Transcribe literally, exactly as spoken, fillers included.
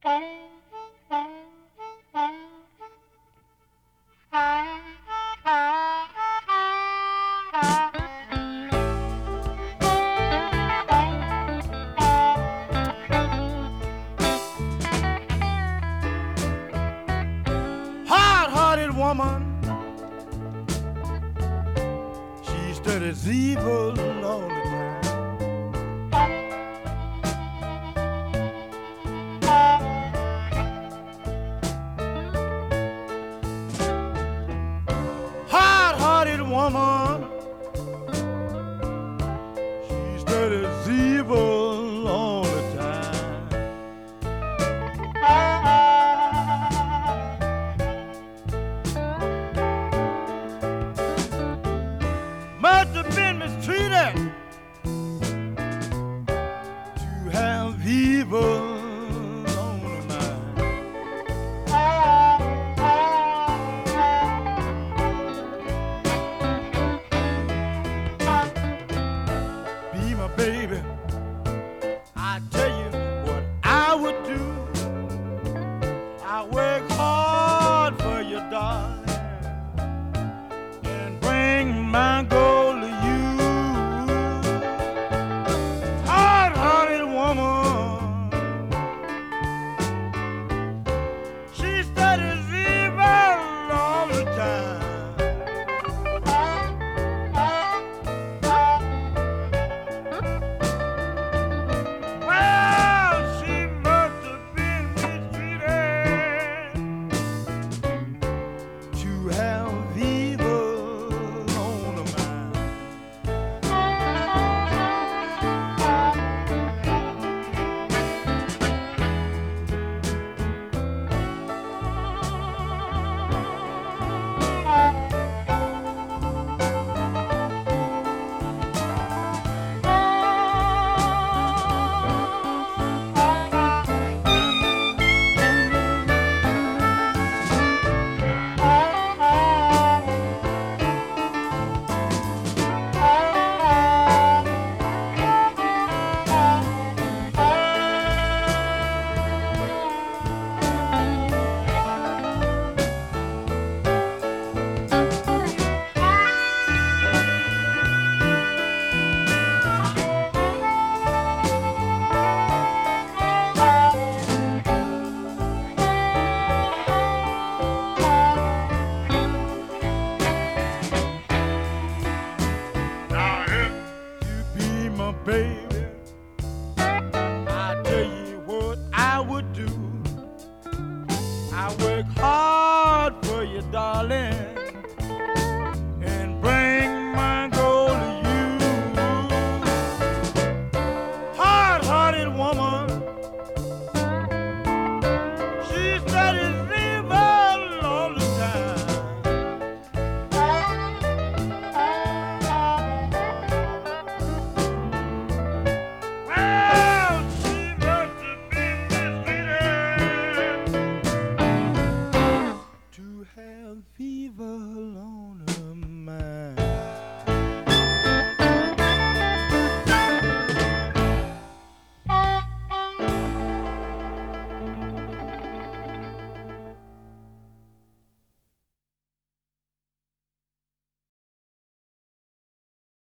Hard-hearted woman, she studies evil all the time. Hard-hearted woman, she studies evil all the time. Must have been mistreated to have evil on her mind. Be my baby, I tell you what I would do. I work hard for you, darling, and bring my goal to you. Hard-hearted woman, she studies evil all the time. Well, she must have been mistreated to have evil on her mind. Now if you be my baby, I tell you what I would do. I work hard for you, darling,